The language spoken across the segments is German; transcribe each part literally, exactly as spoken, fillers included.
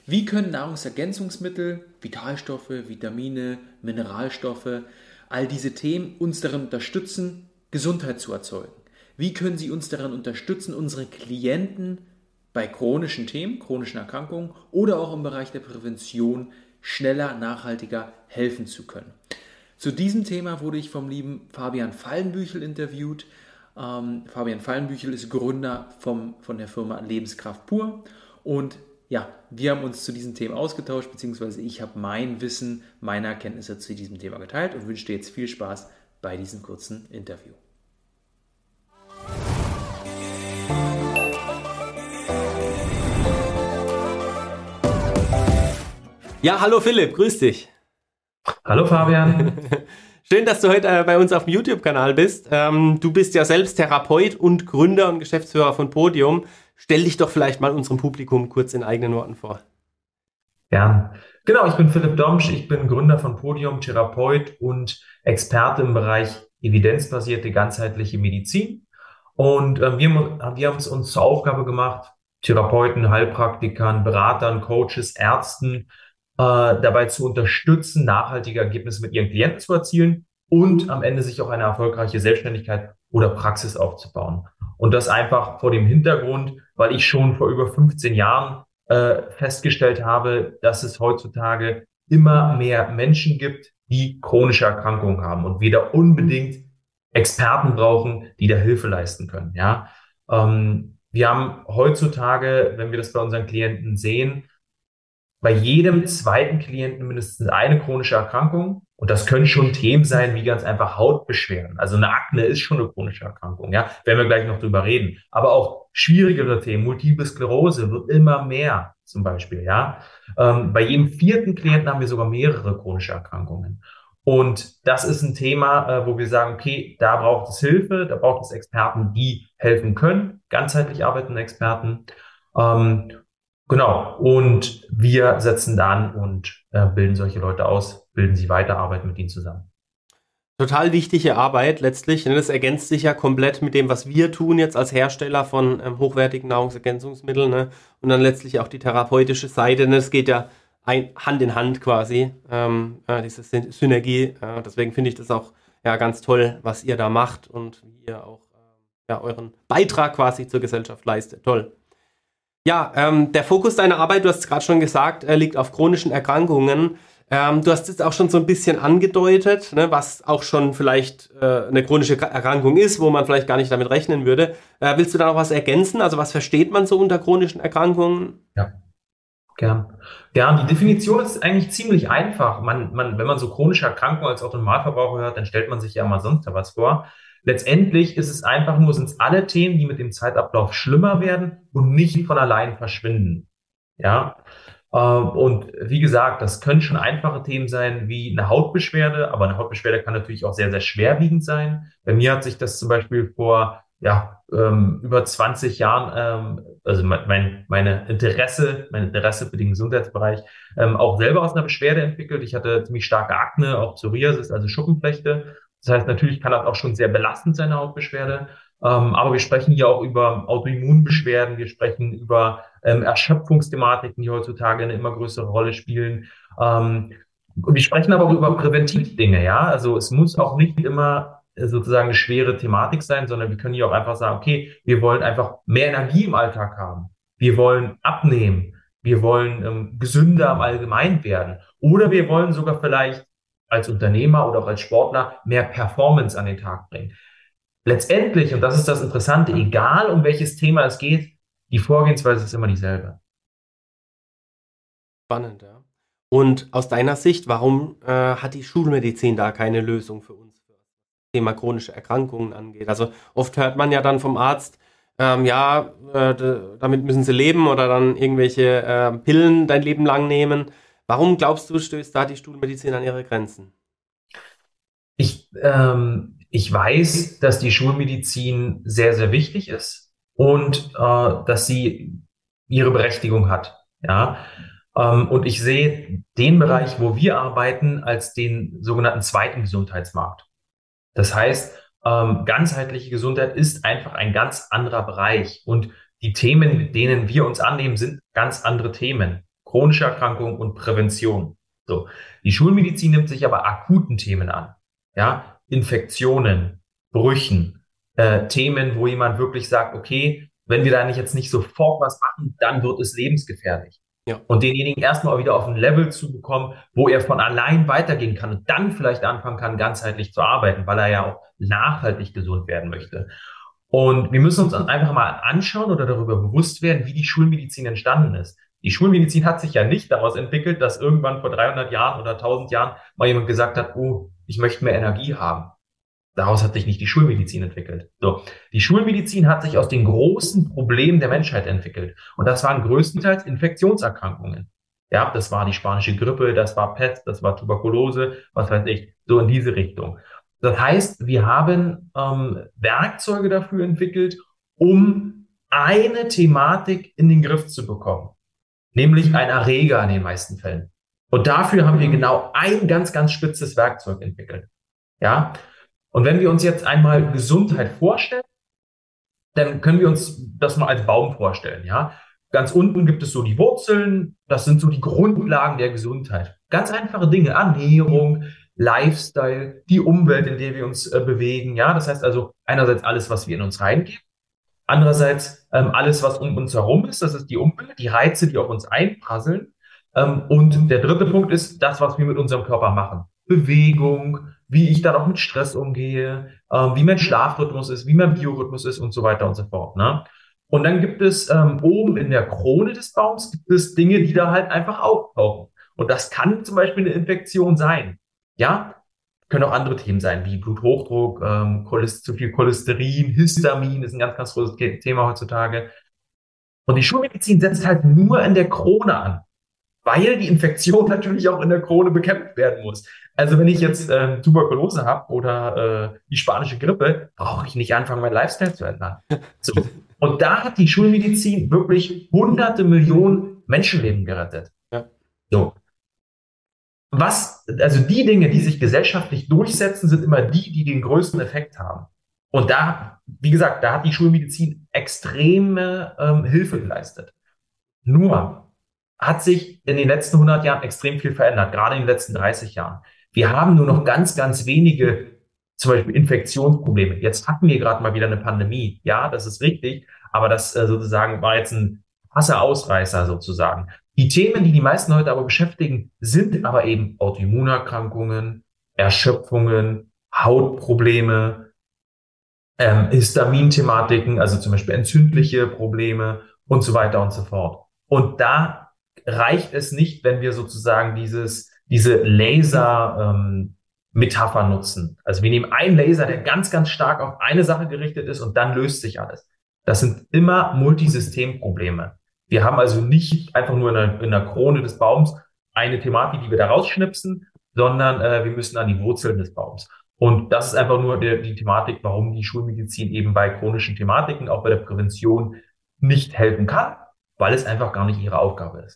Wie können Nahrungsergänzungsmittel, Vitalstoffe, Vitamine, Mineralstoffe, all diese Themen uns darin unterstützen, Gesundheit zu erzeugen? Wie können sie uns darin unterstützen, unsere Klienten bei chronischen Themen, chronischen Erkrankungen oder auch im Bereich der Prävention schneller, nachhaltiger helfen zu können? Zu diesem Thema wurde ich vom lieben Fabian Fallenbüchel interviewt. Ähm, Fabian Fallenbüchel ist Gründer vom, von der Firma Lebenskraft pur und ja, wir haben uns zu diesem Thema ausgetauscht, beziehungsweise ich habe mein Wissen, meine Erkenntnisse zu diesem Thema geteilt und wünsche dir jetzt viel Spaß bei diesem kurzen Interview. Ja, hallo Philipp, grüß dich. Hallo Fabian. Schön, dass du heute äh, bei uns auf dem YouTube-Kanal bist. Ähm, du bist ja selbst Therapeut und Gründer und Geschäftsführer von Podium. Stell dich doch vielleicht mal unserem Publikum kurz in eigenen Worten vor. Ja, genau, ich bin Philipp Domsch, ich bin Gründer von Podium, Therapeut und Experte im Bereich evidenzbasierte ganzheitliche Medizin. Und äh, wir, wir haben es uns zur Aufgabe gemacht, Therapeuten, Heilpraktikern, Beratern, Coaches, Ärzten äh, dabei zu unterstützen, nachhaltige Ergebnisse mit ihren Klienten zu erzielen und am Ende sich auch eine erfolgreiche Selbstständigkeit oder Praxis aufzubauen. Und das einfach vor dem Hintergrund, weil ich schon vor über fünfzehn Jahren äh, festgestellt habe, dass es heutzutage immer mehr Menschen gibt, die chronische Erkrankungen haben und wir da unbedingt Experten brauchen, die da Hilfe leisten können. Ja, ähm, wir haben heutzutage, wenn wir das bei unseren Klienten sehen, bei jedem zweiten Klienten mindestens eine chronische Erkrankung. Und das können schon Themen sein, wie ganz einfach Hautbeschwerden. Also eine Akne ist schon eine chronische Erkrankung, ja, werden wir gleich noch drüber reden. Aber auch schwierigere Themen, Multiple Sklerose wird immer mehr zum Beispiel, ja. Ähm, bei jedem vierten Klienten haben wir sogar mehrere chronische Erkrankungen. Und das ist ein Thema, äh, wo wir sagen, okay, da braucht es Hilfe, da braucht es Experten, die helfen können, ganzheitlich arbeitende Experten. Ähm, Genau, und wir setzen da an und äh, bilden solche Leute aus, bilden sie weiter, arbeiten mit ihnen zusammen. Total wichtige Arbeit letztlich. Das ergänzt sich ja komplett mit dem, was wir tun jetzt als Hersteller von ähm, hochwertigen Nahrungsergänzungsmitteln, ne? Und dann letztlich auch die therapeutische Seite. Ne? Das geht ja ein, Hand in Hand quasi, ähm, äh, diese Syn- Synergie. Äh, deswegen finde ich das auch ja, ganz toll, was ihr da macht und wie ihr auch äh, ja, euren Beitrag quasi zur Gesellschaft leistet. Toll. Ja, ähm, der Fokus deiner Arbeit, du hast es gerade schon gesagt, äh, liegt auf chronischen Erkrankungen. Ähm, du hast es auch schon so ein bisschen angedeutet, ne, was auch schon vielleicht äh, eine chronische Erkrankung ist, wo man vielleicht gar nicht damit rechnen würde. Äh, willst du da noch was ergänzen? Also was versteht man so unter chronischen Erkrankungen? Ja, gern. Ja, die Definition ist eigentlich ziemlich einfach. Man, man, wenn man so chronische Erkrankungen als Autonormalverbraucher hört, dann stellt man sich ja mal sonst was vor. Letztendlich ist es einfach nur, sind es alle Themen, die mit dem Zeitablauf schlimmer werden und nicht von allein verschwinden. Ja, ähm, und wie gesagt, das können schon einfache Themen sein wie eine Hautbeschwerde, aber eine Hautbeschwerde kann natürlich auch sehr, sehr schwerwiegend sein. Bei mir hat sich das zum Beispiel vor, ja, ähm, über zwanzig Jahren, ähm, also mein, meine Interesse, mein Interesse für den Gesundheitsbereich, ähm, auch selber aus einer Beschwerde entwickelt. Ich hatte ziemlich starke Akne, auch Psoriasis, also Schuppenflechte. Das heißt, natürlich kann das auch schon sehr belastend sein, eine Hautbeschwerde. Ähm, aber wir sprechen hier auch über Autoimmunbeschwerden, wir sprechen über ähm, Erschöpfungsthematiken, die heutzutage eine immer größere Rolle spielen. Ähm, und wir sprechen aber auch über Präventivdinge, ja. Also es muss auch nicht immer sozusagen eine schwere Thematik sein, sondern wir können hier auch einfach sagen, okay, wir wollen einfach mehr Energie im Alltag haben. Wir wollen abnehmen. Wir wollen ähm, gesünder im Allgemeinen werden. Oder wir wollen sogar vielleicht als Unternehmer oder auch als Sportler mehr Performance an den Tag bringen. Letztendlich, und das ist das Interessante, egal um welches Thema es geht, die Vorgehensweise ist immer dieselbe. Spannend, ja. Und aus deiner Sicht, warum äh, hat die Schulmedizin da keine Lösung für uns, für das Thema chronische Erkrankungen angeht? Also oft hört man ja dann vom Arzt, ähm, ja, äh, d- damit müssen sie leben oder dann irgendwelche äh, Pillen dein Leben lang nehmen. Warum glaubst du, stößt da die Schulmedizin an ihre Grenzen? Ich, ähm, ich weiß, dass die Schulmedizin sehr, sehr wichtig ist und äh, dass sie ihre Berechtigung hat. Ja, ähm, und ich sehe den Bereich, wo wir arbeiten, als den sogenannten zweiten Gesundheitsmarkt. Das heißt, ähm, ganzheitliche Gesundheit ist einfach ein ganz anderer Bereich und die Themen, mit denen wir uns annehmen, sind ganz andere Themen. chronische Erkrankungen und Prävention. So. Die Schulmedizin nimmt sich aber akuten Themen an. Ja, Infektionen, Brüchen, äh, Themen, wo jemand wirklich sagt, okay, wenn wir da nicht jetzt nicht sofort was machen, dann wird es lebensgefährlich. Ja. Und denjenigen erstmal wieder auf ein Level zu bekommen, wo er von allein weitergehen kann und dann vielleicht anfangen kann, ganzheitlich zu arbeiten, weil er ja auch nachhaltig gesund werden möchte. Und wir müssen uns einfach mal anschauen oder darüber bewusst werden, wie die Schulmedizin entstanden ist. Die Schulmedizin hat sich ja nicht daraus entwickelt, dass irgendwann vor dreihundert Jahren oder tausend Jahren mal jemand gesagt hat, oh, ich möchte mehr Energie haben. Daraus hat sich nicht die Schulmedizin entwickelt. So. Die Schulmedizin hat sich aus den großen Problemen der Menschheit entwickelt. Und das waren größtenteils Infektionserkrankungen. Ja, das war die spanische Grippe, das war Pest, das war Tuberkulose, was weiß ich, so in diese Richtung. Das heißt, wir haben ähm, Werkzeuge dafür entwickelt, um eine Thematik in den Griff zu bekommen. Nämlich ein Erreger in den meisten Fällen. Und dafür haben wir genau ein ganz, ganz spitzes Werkzeug entwickelt. Ja. Und wenn wir uns jetzt einmal Gesundheit vorstellen, dann können wir uns das mal als Baum vorstellen, ja. Ganz unten gibt es so die Wurzeln, das sind so die Grundlagen der Gesundheit. Ganz einfache Dinge, Ernährung, Lifestyle, die Umwelt, in der wir uns äh, bewegen, ja. Das heißt also einerseits alles, was wir in uns reingeben, andererseits ähm, alles, was um uns herum ist, das ist die Umwelt, die Reize, die auf uns einprasseln. Ähm, und der dritte Punkt ist das, was wir mit unserem Körper machen. Bewegung, wie ich dann auch mit Stress umgehe, ähm, wie mein Schlafrhythmus ist, wie mein Biorhythmus ist und so weiter und so fort. Ne? Und dann gibt es ähm, oben in der Krone des Baums gibt es Dinge, die da halt einfach auftauchen. Und das kann zum Beispiel eine Infektion sein. Ja, können auch andere Themen sein, wie Bluthochdruck, ähm, Cholest- zu viel Cholesterin, Histamin ist ein ganz, ganz großes Thema heutzutage. Und die Schulmedizin setzt halt nur in der Krone an, weil die Infektion natürlich auch in der Krone bekämpft werden muss. Also wenn ich jetzt äh, Tuberkulose habe oder äh, die spanische Grippe, brauche ich nicht anfangen, mein Lifestyle zu ändern. So. Und da hat die Schulmedizin wirklich hunderte Millionen Menschenleben gerettet. Ja. So. Was, also die Dinge, die sich gesellschaftlich durchsetzen, sind immer die, die den größten Effekt haben. Und da, wie gesagt, da hat die Schulmedizin extreme ähm, Hilfe geleistet. Nur hat sich in den letzten hundert Jahren extrem viel verändert, gerade in den letzten dreißig Jahren. Wir haben nur noch ganz, ganz wenige, zum Beispiel Infektionsprobleme. Jetzt hatten wir gerade mal wieder eine Pandemie. Ja, das ist richtig, aber das äh, sozusagen war jetzt ein krasser Ausreißer sozusagen. Die Themen, die die meisten heute aber beschäftigen, sind aber eben Autoimmunerkrankungen, Erschöpfungen, Hautprobleme, ähm, Histaminthematiken, also zum Beispiel entzündliche Probleme und so weiter und so fort. Und da reicht es nicht, wenn wir sozusagen dieses, diese Laser-Metapher ähm, nutzen. Also wir nehmen einen Laser, der ganz, ganz stark auf eine Sache gerichtet ist und dann löst sich alles. Das sind immer Multisystemprobleme. Wir haben also nicht einfach nur in der, in der Krone des Baums eine Thematik, die wir da rausschnipsen, sondern äh, wir müssen an die Wurzeln des Baums. Und das ist einfach nur der, die Thematik, warum die Schulmedizin eben bei chronischen Thematiken, auch bei der Prävention, nicht helfen kann, weil es einfach gar nicht ihre Aufgabe ist.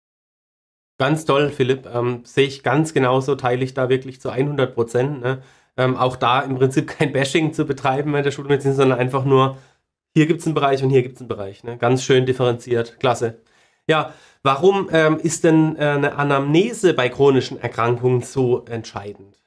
Ganz toll, Philipp. Ähm, sehe ich ganz genauso, teile ich da wirklich zu hundert Prozent. Ne? Ähm, auch da im Prinzip kein Bashing zu betreiben in der Schulmedizin, sondern einfach nur, hier gibt es einen Bereich und hier gibt es einen Bereich. Ne? Ganz schön differenziert. Klasse. Ja, warum ähm, ist denn äh, eine Anamnese bei chronischen Erkrankungen so entscheidend?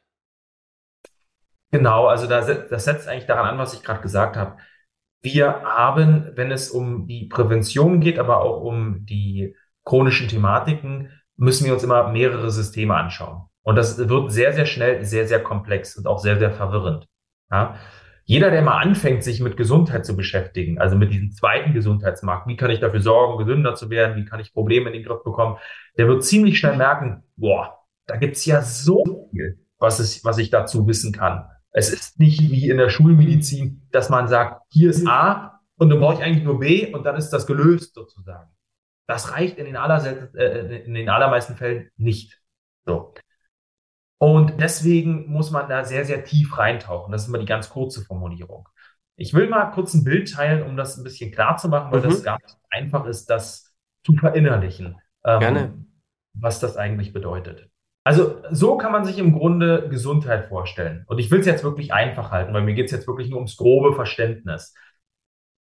Genau, also da, das setzt eigentlich daran an, was ich gerade gesagt habe. Wir haben, wenn es um die Prävention geht, aber auch um die chronischen Thematiken, müssen wir uns immer mehrere Systeme anschauen. Und das wird sehr, sehr schnell sehr, sehr komplex und auch sehr, sehr verwirrend. Ja? Jeder, der mal anfängt, sich mit Gesundheit zu beschäftigen, also mit diesem zweiten Gesundheitsmarkt, wie kann ich dafür sorgen, gesünder zu werden, wie kann ich Probleme in den Griff bekommen, der wird ziemlich schnell merken, boah, da gibt's ja so viel, was, es, was ich dazu wissen kann. Es ist nicht wie in der Schulmedizin, dass man sagt, hier ist A und dann brauche ich eigentlich nur B und dann ist das gelöst sozusagen. Das reicht in den, aller, äh, in den allermeisten Fällen nicht. So. Und deswegen muss man da sehr, sehr tief reintauchen. Das ist immer die ganz kurze Formulierung. Ich will mal kurz ein Bild teilen, um das ein bisschen klar zu machen, weil mhm. das gar nicht einfach ist, das zu verinnerlichen, ähm, was das eigentlich bedeutet. Also so kann man sich im Grunde Gesundheit vorstellen. Und ich will es jetzt wirklich einfach halten, weil mir geht es jetzt wirklich nur ums grobe Verständnis.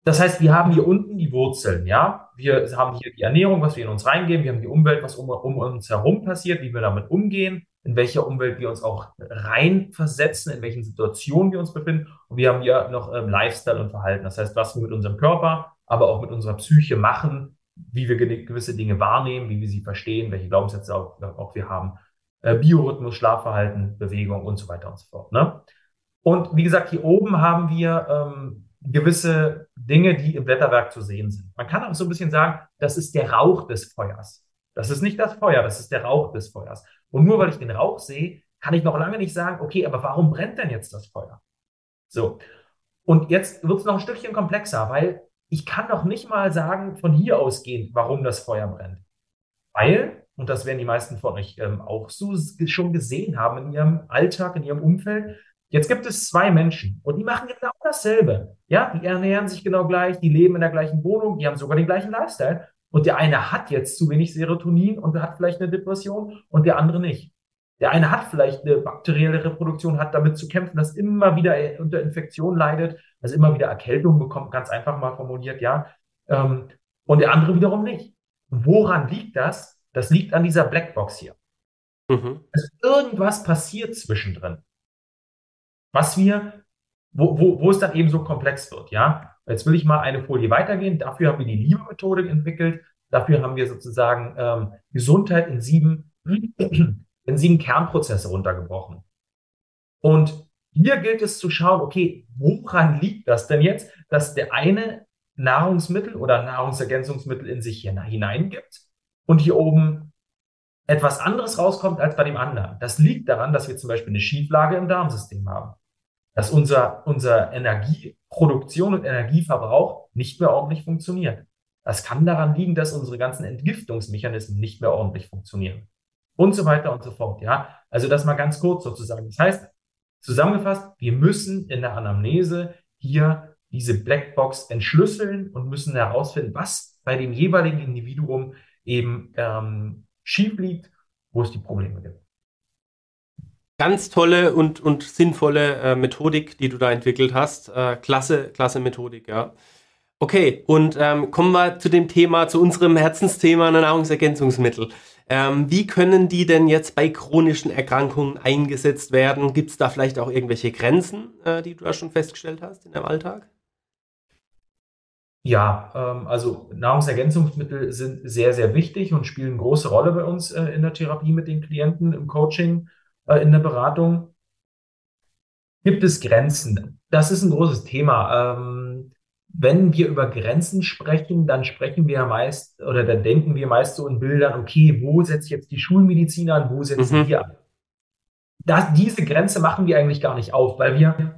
Das heißt, wir haben hier unten die Wurzeln, ja. Wir haben hier die Ernährung, was wir in uns reingeben. Wir haben die Umwelt, was um, um uns herum passiert, wie wir damit umgehen, in welcher Umwelt wir uns auch reinversetzen, in welchen Situationen wir uns befinden. Und wir haben hier noch ähm, Lifestyle und Verhalten. Das heißt, was wir mit unserem Körper, aber auch mit unserer Psyche machen, wie wir gewisse Dinge wahrnehmen, wie wir sie verstehen, welche Glaubenssätze auch, auch wir haben. Äh, Biorhythmus, Schlafverhalten, Bewegung und so weiter und so fort. Ne? Und wie gesagt, hier oben haben wir ähm, gewisse Dinge, die im Blätterwerk zu sehen sind. Man kann auch so ein bisschen sagen, das ist der Rauch des Feuers. Das ist nicht das Feuer, das ist der Rauch des Feuers. Und nur weil ich den Rauch sehe, kann ich noch lange nicht sagen, okay, aber warum brennt denn jetzt das Feuer? So. Und jetzt wird es noch ein Stückchen komplexer, weil ich kann noch nicht mal sagen, von hier ausgehend, warum das Feuer brennt. Weil, und das werden die meisten von euch ähm, auch so schon gesehen haben in ihrem Alltag, in ihrem Umfeld, jetzt gibt es zwei Menschen und die machen genau dasselbe. Ja, die ernähren sich genau gleich, die leben in der gleichen Wohnung, die haben sogar den gleichen Lifestyle. Und der eine hat jetzt zu wenig Serotonin und hat vielleicht eine Depression und der andere nicht. Der eine hat vielleicht eine bakterielle Reproduktion, hat damit zu kämpfen, dass immer wieder unter Infektion leidet, also immer wieder Erkältung bekommt, ganz einfach mal formuliert, ja. Und der andere wiederum nicht. Woran liegt das? Das liegt an dieser Blackbox hier. Mhm. Also irgendwas passiert zwischendrin. Was wir, wo, wo, wo es dann eben so komplex wird, ja. Jetzt will ich mal eine Folie weitergehen. Dafür haben wir die Liebe-Methode entwickelt. Dafür haben wir sozusagen ähm, Gesundheit in sieben, in sieben Kernprozesse runtergebrochen. Und hier gilt es zu schauen, okay, woran liegt das denn jetzt, dass der eine Nahrungsmittel oder Nahrungsergänzungsmittel in sich hier hineingibt und hier oben etwas anderes rauskommt als bei dem anderen. Das liegt daran, dass wir zum Beispiel eine Schieflage im Darmsystem haben. Dass unser, unser Energieproduktion und Energieverbrauch nicht mehr ordentlich funktioniert. Das kann daran liegen, dass unsere ganzen Entgiftungsmechanismen nicht mehr ordentlich funktionieren. Und so weiter und so fort, ja. Also das mal ganz kurz sozusagen. Das heißt, zusammengefasst, wir müssen in der Anamnese hier diese Blackbox entschlüsseln und müssen herausfinden, was bei dem jeweiligen Individuum eben ähm, schief liegt, wo es die Probleme gibt. Ganz tolle und, und sinnvolle äh, Methodik, die du da entwickelt hast. Äh, klasse, klasse Methodik, ja. Okay, und ähm, kommen wir zu dem Thema, zu unserem Herzensthema Nahrungsergänzungsmittel. Ähm, wie können die denn jetzt bei chronischen Erkrankungen eingesetzt werden? Gibt es da vielleicht auch irgendwelche Grenzen, äh, die du da schon festgestellt hast in deinem Alltag? Ja, ähm, also Nahrungsergänzungsmittel sind sehr, sehr wichtig und spielen eine große Rolle bei uns äh, in der Therapie mit den Klienten, im Coaching, äh, in der Beratung. Gibt es Grenzen? Das ist ein großes Thema. Ähm, wenn wir über Grenzen sprechen, dann sprechen wir meist oder dann denken wir meist so in Bildern, okay, wo setzt jetzt die Schulmedizin an, wo setzen mhm. wir an? Das, diese Grenze machen wir eigentlich gar nicht auf, weil wir,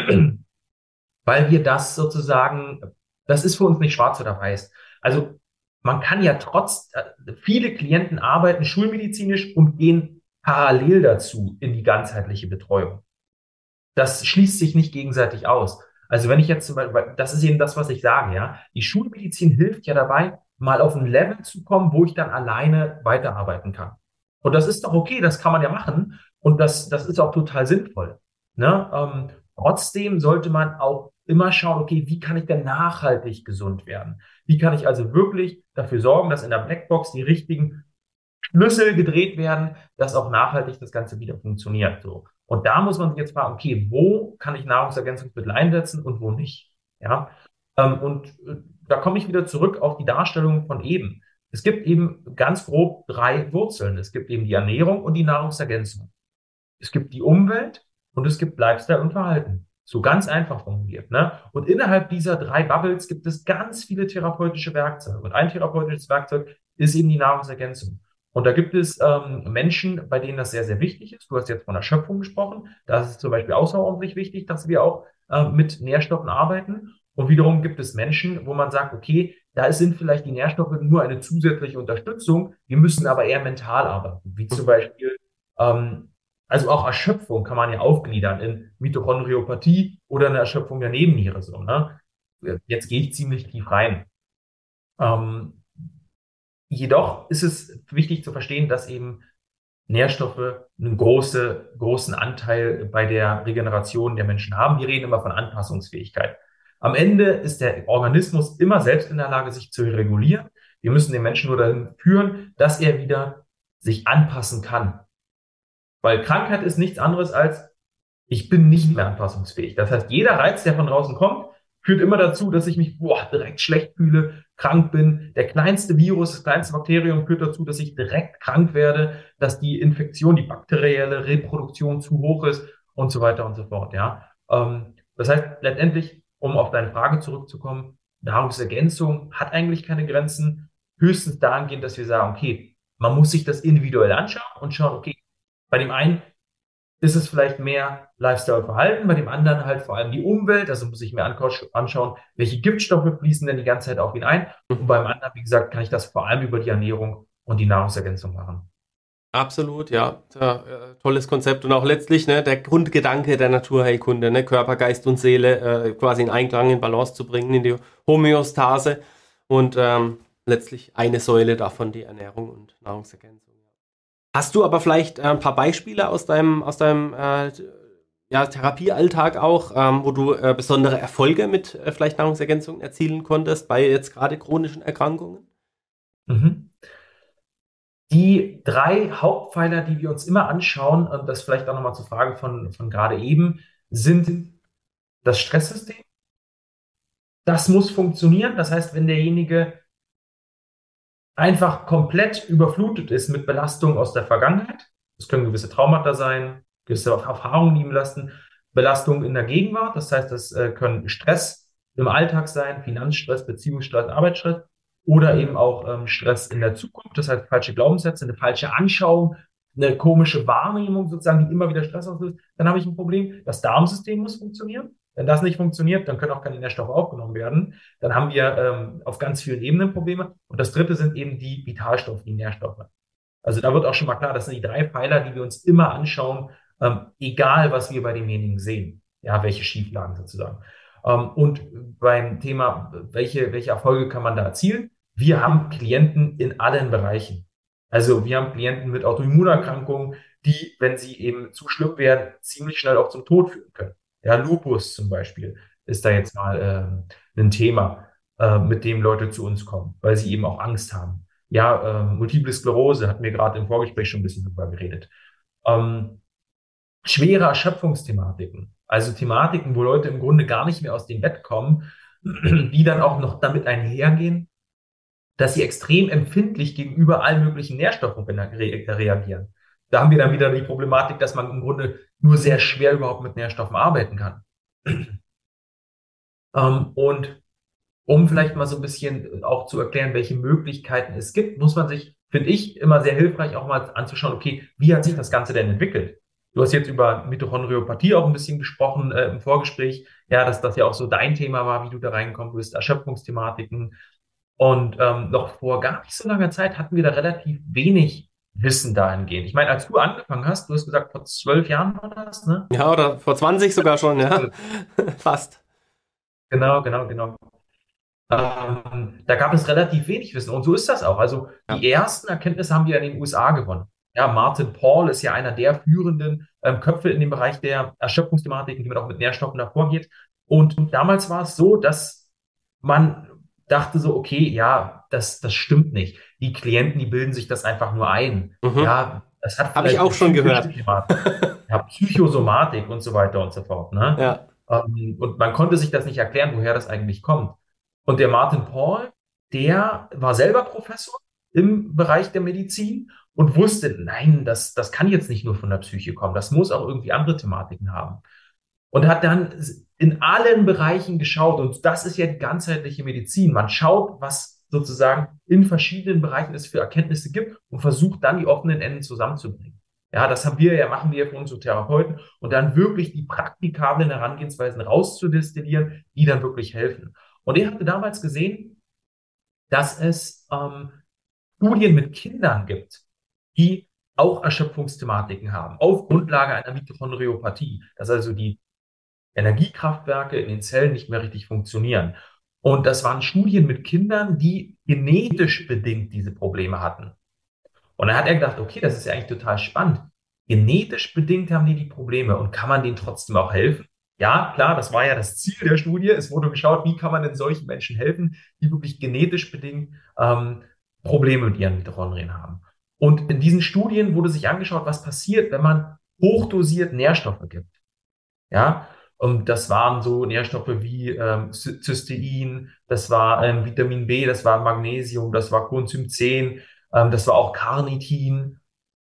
weil wir das sozusagen, das ist für uns nicht schwarz oder weiß. Also man kann ja trotz, viele Klienten arbeiten schulmedizinisch und gehen parallel dazu in die ganzheitliche Betreuung. Das schließt sich nicht gegenseitig aus. Also wenn ich jetzt zum Beispiel, das ist eben das, was ich sage, ja, die Schulmedizin hilft ja dabei, mal auf ein Level zu kommen, wo ich dann alleine weiterarbeiten kann. Und das ist doch okay, das kann man ja machen und das, das ist auch total sinnvoll. Ne? Ähm, trotzdem sollte man auch immer schauen, okay, wie kann ich denn nachhaltig gesund werden? Wie kann ich also wirklich dafür sorgen, dass in der Blackbox die richtigen Schlüssel gedreht werden, dass auch nachhaltig das Ganze wieder funktioniert. So. Und da muss man sich jetzt fragen, okay, wo kann ich Nahrungsergänzungsmittel einsetzen und wo nicht? Ja. Ähm, und äh, da komme ich wieder zurück auf die Darstellung von eben. Es gibt eben ganz grob drei Wurzeln. Es gibt eben die Ernährung und die Nahrungsergänzung. Es gibt die Umwelt und es gibt Lifestyle und Verhalten. So ganz einfach formuliert, ne? Und innerhalb dieser drei Bubbles gibt es ganz viele therapeutische Werkzeuge. Und ein therapeutisches Werkzeug ist eben die Nahrungsergänzung. Und da gibt es ähm, Menschen, bei denen das sehr, sehr wichtig ist. Du hast jetzt von Erschöpfung gesprochen. Da ist es zum Beispiel außerordentlich wichtig, dass wir auch äh, mit Nährstoffen arbeiten. Und wiederum gibt es Menschen, wo man sagt, okay, da sind vielleicht die Nährstoffe nur eine zusätzliche Unterstützung. Wir müssen aber eher mental arbeiten. Wie zum Beispiel, ähm, also auch Erschöpfung kann man ja aufgliedern in Mitochondriopathie oder eine Erschöpfung der Nebenniere. So, ne? Jetzt gehe ich ziemlich tief rein. Ähm, Jedoch ist es wichtig zu verstehen, dass eben Nährstoffe einen große, großen Anteil bei der Regeneration der Menschen haben. Wir reden immer von Anpassungsfähigkeit. Am Ende ist der Organismus immer selbst in der Lage, sich zu regulieren. Wir müssen den Menschen nur dahin führen, dass er wieder sich anpassen kann. Weil Krankheit ist nichts anderes als, ich bin nicht mehr anpassungsfähig. Das heißt, jeder Reiz, der von draußen kommt, führt immer dazu, dass ich mich boah, direkt schlecht fühle, krank bin. Der kleinste Virus, das kleinste Bakterium führt dazu, dass ich direkt krank werde, dass die Infektion, die bakterielle Reproduktion zu hoch ist und so weiter und so fort. Ja, ähm, das heißt, letztendlich, um auf deine Frage zurückzukommen, Nahrungsergänzung hat eigentlich keine Grenzen, höchstens dahingehend, dass wir sagen, okay, man muss sich das individuell anschauen und schauen, okay, bei dem einen ist es vielleicht mehr Lifestyle-Verhalten, bei dem anderen halt vor allem die Umwelt. Also muss ich mir anschauen, welche Giftstoffe fließen denn die ganze Zeit auf ihn ein. Und beim anderen, wie gesagt, kann ich das vor allem über die Ernährung und die Nahrungsergänzung machen. Absolut, ja. ja äh, tolles Konzept und auch letztlich ne, der Grundgedanke der Naturheilkunde, ne, Körper, Geist und Seele äh, quasi in Einklang, in Balance zu bringen, in die Homöostase und ähm, letztlich eine Säule davon die Ernährung und Nahrungsergänzung. Hast du aber vielleicht äh, ein paar Beispiele aus deinem, aus deinem äh, ja, Therapiealltag auch, ähm, wo du äh, besondere Erfolge mit äh, vielleicht Nahrungsergänzungen erzielen konntest bei jetzt gerade chronischen Erkrankungen? Mhm. Die drei Hauptpfeiler, die wir uns immer anschauen, und das vielleicht auch nochmal zur Frage von, von gerade eben, sind das Stresssystem. Das muss funktionieren. Das heißt, wenn derjenige einfach komplett überflutet ist mit Belastungen aus der Vergangenheit, das können gewisse Traumata sein, gewisse Erfahrungen, die ihm lasten, Belastungen in der Gegenwart, das heißt, das äh, können Stress im Alltag sein, Finanzstress, Beziehungsstress, Arbeitsstress oder eben auch ähm, Stress in der Zukunft, das heißt falsche Glaubenssätze, eine falsche Anschauung, eine komische Wahrnehmung sozusagen, die immer wieder Stress auslöst, dann habe ich ein Problem. Das Darmsystem muss funktionieren. Wenn das nicht funktioniert, dann können auch keine Nährstoffe aufgenommen werden. Dann haben wir ähm, auf ganz vielen Ebenen Probleme. Und das dritte sind eben die Vitalstoffe, die Nährstoffe. Also da wird auch schon mal klar, das sind die drei Pfeiler, die wir uns immer anschauen, ähm, egal was wir bei demjenigen sehen. Ja, welche Schieflagen sozusagen. Ähm, und beim Thema, welche, welche Erfolge kann man da erzielen? Wir haben Klienten in allen Bereichen. Also wir haben Klienten mit Autoimmunerkrankungen, die, wenn sie eben zu schlimm werden, ziemlich schnell auch zum Tod führen können. Ja, Lupus zum Beispiel ist da jetzt mal äh, ein Thema, äh, mit dem Leute zu uns kommen, weil sie eben auch Angst haben. Ja, äh, Multiple Sklerose hatten wir gerade im Vorgespräch schon ein bisschen drüber geredet. Ähm, schwere Erschöpfungsthematiken, also Thematiken, wo Leute im Grunde gar nicht mehr aus dem Bett kommen, die dann auch noch damit einhergehen, dass sie extrem empfindlich gegenüber allen möglichen Nährstoffen re reagieren. Da haben wir dann wieder die Problematik, dass man im Grunde nur sehr schwer überhaupt mit Nährstoffen arbeiten kann. ähm, und um vielleicht mal so ein bisschen auch zu erklären, welche Möglichkeiten es gibt, muss man sich, finde ich, immer sehr hilfreich auch mal anzuschauen, okay, wie hat sich das Ganze denn entwickelt? Du hast jetzt über Mitochondriopathie auch ein bisschen gesprochen äh, im Vorgespräch, ja, dass das ja auch so dein Thema war, wie du da reingekommen bist, Erschöpfungsthematiken. Und ähm, noch vor gar nicht so langer Zeit hatten wir da relativ wenig Wissen dahingehend. Ich meine, als du angefangen hast, du hast gesagt, vor zwölf Jahren war das, ne? Ja, oder vor zwanzig sogar schon, ja. Fast. Genau, genau, genau. Ähm, da gab es relativ wenig Wissen. Und so ist das auch. Also die Ja. ersten Erkenntnisse haben wir in den U S A gewonnen. Ja, Martin Paul ist ja einer der führenden ähm, Köpfe in dem Bereich der Erschöpfungsthematiken, wie man auch mit Nährstoffen davor geht. Und damals war es so, dass man dachte so, okay, ja, das, das stimmt nicht. Die Klienten, die bilden sich das einfach nur ein. Mhm. Ja, das hat Habe ich vielleicht auch eine schon psychische gehört. Thematik, ja, Psychosomatik und so weiter und so fort. Ne? Ja. Ähm, und man konnte sich das nicht erklären, woher das eigentlich kommt. Und der Martin Paul, der war selber Professor im Bereich der Medizin und wusste, nein, das, das kann jetzt nicht nur von der Psyche kommen, das muss auch irgendwie andere Thematiken haben. Und hat dann in allen Bereichen geschaut. Und das ist ja die ganzheitliche Medizin. Man schaut, was sozusagen in verschiedenen Bereichen es für Erkenntnisse gibt und versucht dann die offenen Enden zusammenzubringen. Ja, das haben wir ja, machen wir für unsere Therapeuten und dann wirklich die praktikablen Herangehensweisen rauszudestillieren, die dann wirklich helfen. Und er hatte damals gesehen, dass es ähm, Studien mit Kindern gibt, die auch Erschöpfungsthematiken haben, auf Grundlage einer Mitochondriopathie, dass also die Energiekraftwerke in den Zellen nicht mehr richtig funktionieren. Und das waren Studien mit Kindern, die genetisch bedingt diese Probleme hatten. Und dann hat er gedacht, okay, das ist ja eigentlich total spannend. Genetisch bedingt haben die die Probleme und kann man denen trotzdem auch helfen? ja, klar, das war ja das Ziel der Studie. Es wurde geschaut, wie kann man denn solchen Menschen helfen, die wirklich genetisch bedingt ähm, Probleme mit ihren Mitochondrien haben. Und in diesen Studien wurde sich angeschaut, was passiert, wenn man hochdosiert Nährstoffe gibt. Ja, und das waren so Nährstoffe wie ähm, Cy- Cystein, das war ähm, Vitamin B, das war Magnesium, das war Coenzym zehn, ähm, das war auch Carnitin.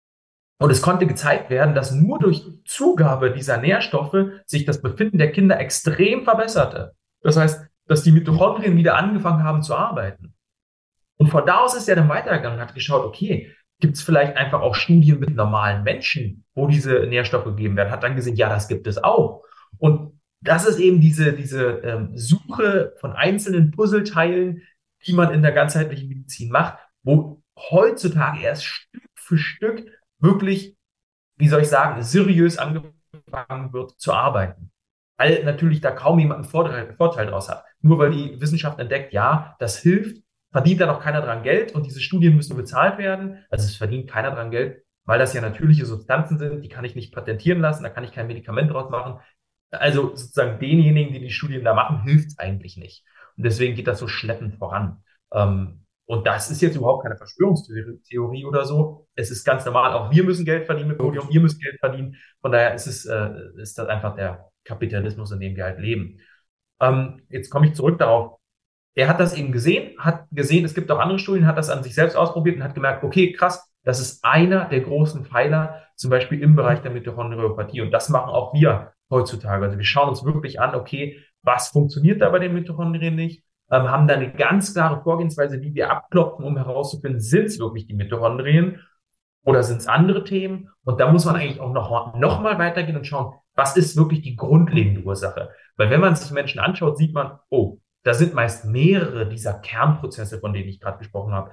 Und es konnte gezeigt werden, dass nur durch Zugabe dieser Nährstoffe sich das Befinden der Kinder extrem verbesserte. Das heißt, dass die Mitochondrien wieder angefangen haben zu arbeiten. Und von da aus ist er dann weitergegangen und hat geschaut, okay, gibt es vielleicht einfach auch Studien mit normalen Menschen, wo diese Nährstoffe gegeben werden? Hat dann gesehen, ja, das gibt es auch. Und das ist eben diese, diese ähm, Suche von einzelnen Puzzleteilen, die man in der ganzheitlichen Medizin macht, wo heutzutage erst Stück für Stück wirklich, wie soll ich sagen, seriös angefangen wird zu arbeiten. Weil natürlich da kaum jemand einen Vorteil, Vorteil daraus hat. Nur weil die Wissenschaft entdeckt, ja, das hilft, verdient da noch keiner dran Geld und diese Studien müssen bezahlt werden. Also es verdient keiner dran Geld, weil das ja natürliche Substanzen sind, die kann ich nicht patentieren lassen, da kann ich kein Medikament draus machen. Also sozusagen denjenigen, die die Studien da machen, hilft es eigentlich nicht. Und deswegen geht das so schleppend voran. Ähm, und das ist jetzt überhaupt keine Verschwörungstheorie oder so. Es ist ganz normal. Auch wir müssen Geld verdienen mit Podium. Ihr müsst Geld verdienen. Von daher ist es, äh, ist das einfach der Kapitalismus, in dem wir halt leben. Ähm, jetzt komme ich zurück darauf. Er hat das eben gesehen, hat gesehen, es gibt auch andere Studien, hat das an sich selbst ausprobiert und hat gemerkt, okay, krass, das ist einer der großen Pfeiler, zum Beispiel im Bereich der Mitochondriopathie. Und das machen auch wir heutzutage. Also wir schauen uns wirklich an, okay, was funktioniert da bei den Mitochondrien nicht? Ähm, haben da eine ganz klare Vorgehensweise, wie wir abklopfen, um herauszufinden, sind es wirklich die Mitochondrien oder sind es andere Themen? Und da muss man eigentlich auch noch, noch mal weitergehen und schauen, was ist wirklich die grundlegende Ursache? Weil wenn man sich Menschen anschaut, sieht man, oh, da sind meist mehrere dieser Kernprozesse, von denen ich gerade gesprochen habe,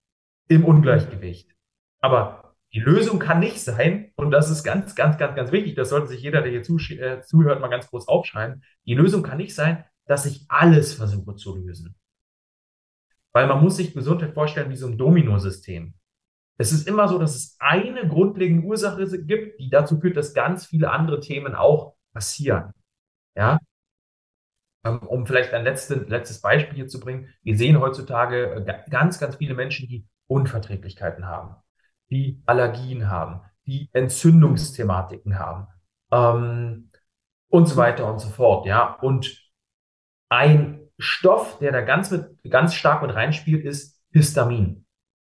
im Ungleichgewicht. Aber die Lösung kann nicht sein, und das ist ganz, ganz, ganz, ganz wichtig, das sollte sich jeder, der hier zusch- äh, zuhört, mal ganz groß aufschreiben. Die Lösung kann nicht sein, dass ich alles versuche zu lösen. Weil man muss sich Gesundheit vorstellen wie so ein Dominosystem. Es ist immer so, dass es eine grundlegende Ursache gibt, die dazu führt, dass ganz viele andere Themen auch passieren. Ja, ähm, um vielleicht ein letztes, letztes Beispiel hier zu bringen. Wir sehen heutzutage äh, ganz, ganz viele Menschen, die Unverträglichkeiten haben, die Allergien haben, die Entzündungsthematiken haben, ähm, und so weiter und so fort. Ja, und ein Stoff, der da ganz, mit, ganz stark mit reinspielt, ist Histamin.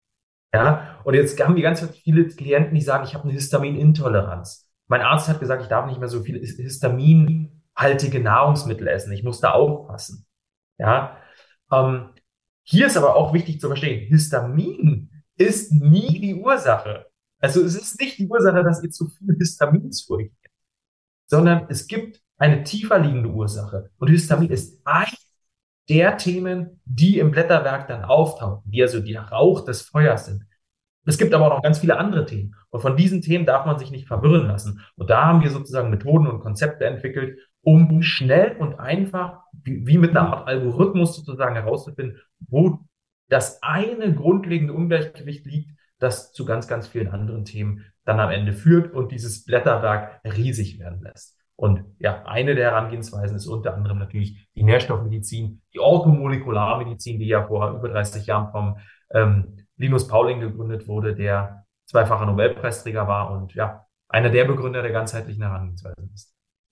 Ja, und jetzt haben wir ganz viele Klienten, die sagen, ich habe eine Histaminintoleranz. Mein Arzt hat gesagt, ich darf nicht mehr so viele histaminhaltige Nahrungsmittel essen. Ich muss da aufpassen. Ja, ähm, hier ist aber auch wichtig zu verstehen, Histamin ist nie die Ursache. Also es ist nicht die Ursache, dass ihr zu viel Histamin zu euch nehmt, sondern es gibt eine tiefer liegende Ursache. Und Histamin ist ein der Themen, die im Blätterwerk dann auftauchen, die also der Rauch des Feuers sind. Es gibt aber auch noch ganz viele andere Themen. Und von diesen Themen darf man sich nicht verwirren lassen. Und da haben wir sozusagen Methoden und Konzepte entwickelt, um schnell und einfach, wie, wie mit einer Art Algorithmus sozusagen herauszufinden, wo das eine grundlegende Ungleichgewicht liegt, das zu ganz, ganz vielen anderen Themen dann am Ende führt und dieses Blätterwerk riesig werden lässt. Und ja, eine der Herangehensweisen ist unter anderem natürlich die Nährstoffmedizin, die Orthomolekularmedizin, die ja vor über dreißig Jahren vom ähm, Linus Pauling gegründet wurde, der zweifacher Nobelpreisträger war und ja, einer der Begründer der ganzheitlichen Herangehensweise ist.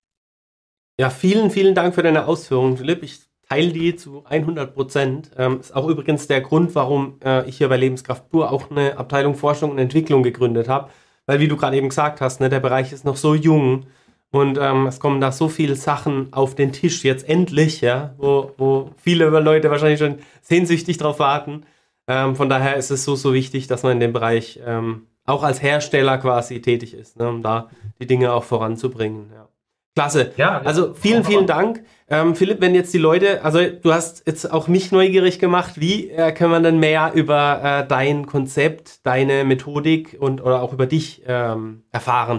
Ja, vielen, vielen Dank für deine Ausführungen, Philipp. Ich teile die zu hundert Prozent. Ähm, ist auch übrigens der Grund, warum äh, ich hier bei Lebenskraft pur auch eine Abteilung Forschung und Entwicklung gegründet habe. Weil, wie du gerade eben gesagt hast, ne, der Bereich ist noch so jung und ähm, es kommen da so viele Sachen auf den Tisch jetzt endlich, ja, wo, wo viele Leute wahrscheinlich schon sehnsüchtig drauf warten. Ähm, von daher ist es so, so wichtig, dass man in dem Bereich ähm, auch als Hersteller quasi tätig ist, ne, um da die Dinge auch voranzubringen. Ja. Klasse. Ja, also vielen, vielen Dank. Ähm, Philipp, wenn jetzt die Leute, also du hast jetzt auch mich neugierig gemacht, wie äh, kann man denn mehr über äh, dein Konzept, deine Methodik und oder auch über dich ähm, erfahren?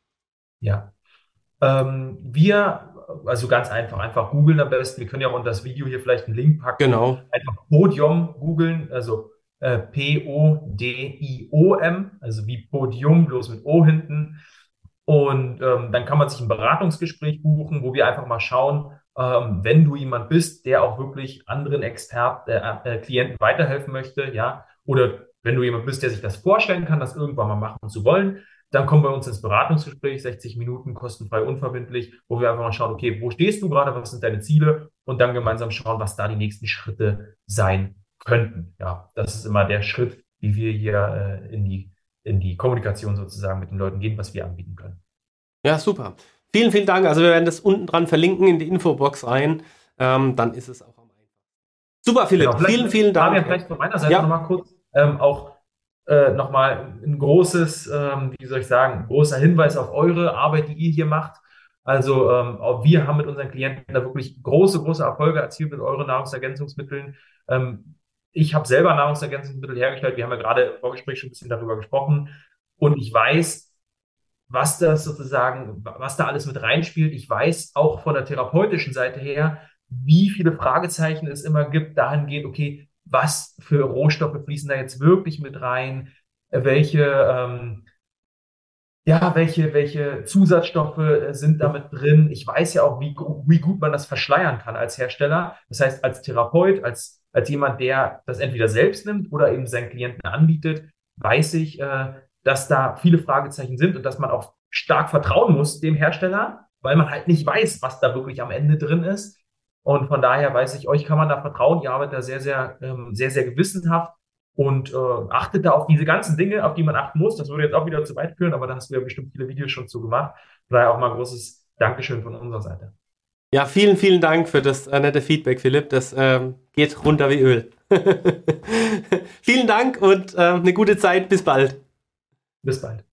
Ja. Ähm, wir, also ganz einfach, einfach googeln am besten. Wir können ja auch unter das Video hier vielleicht einen Link packen. Genau. Einfach Podium googeln, also äh, P O D I O M, also wie Podium, bloß mit O hinten. Und ähm, dann kann man sich ein Beratungsgespräch buchen, wo wir einfach mal schauen, ähm, wenn du jemand bist, der auch wirklich anderen Experten, äh, äh, Klienten weiterhelfen möchte, ja, oder wenn du jemand bist, der sich das vorstellen kann, das irgendwann mal machen zu wollen, dann kommen wir uns ins Beratungsgespräch, sechzig Minuten, kostenfrei, unverbindlich, wo wir einfach mal schauen, okay, wo stehst du gerade, was sind deine Ziele und dann gemeinsam schauen, was da die nächsten Schritte sein könnten. Ja, das ist immer der Schritt, wie wir hier äh, in die, in die Kommunikation sozusagen mit den Leuten gehen, was wir anbieten können. Ja, super. Vielen, vielen Dank. Also wir werden das unten dran verlinken in die Infobox rein. Ähm, dann ist es auch am einfachsten. Super, Philipp. Genau, vielen, vielen Dank. Fabian, vielleicht von meiner Seite ja. nochmal kurz ähm, auch äh, nochmal ein großes, ähm, wie soll ich sagen, ein großer Hinweis auf eure Arbeit, die ihr hier macht. Also ähm, auch wir haben mit unseren Klienten da wirklich große, große Erfolge erzielt mit euren Nahrungsergänzungsmitteln. Ähm, ich habe selber Nahrungsergänzungsmittel hergestellt. Wir haben ja gerade im Vorgespräch schon ein bisschen darüber gesprochen. Und ich weiß, was das sozusagen, was da alles mit reinspielt. Ich weiß auch von der therapeutischen Seite her, wie viele Fragezeichen es immer gibt, dahingehend, okay, was für Rohstoffe fließen da jetzt wirklich mit rein, welche, ähm, ja, welche, welche Zusatzstoffe äh, sind damit drin. Ich weiß ja auch, wie, wie gut man das verschleiern kann als Hersteller. Das heißt, als Therapeut, als, als jemand, der das entweder selbst nimmt oder eben seinen Klienten anbietet, weiß ich, äh, dass da viele Fragezeichen sind und dass man auch stark vertrauen muss dem Hersteller, weil man halt nicht weiß, was da wirklich am Ende drin ist. Und von daher weiß ich, euch kann man da vertrauen. Ihr arbeitet da sehr, sehr, ähm, sehr, sehr gewissenhaft und äh, achtet da auf diese ganzen Dinge, auf die man achten muss. Das würde jetzt auch wieder zu weit führen, aber da hast du ja bestimmt viele Videos schon zu gemacht. Von daher auch mal ein großes Dankeschön von unserer Seite. Ja, vielen, vielen Dank für das äh, nette Feedback, Philipp. Das ähm, geht runter wie Öl. Vielen Dank und äh, eine gute Zeit. Bis bald. Bis bald.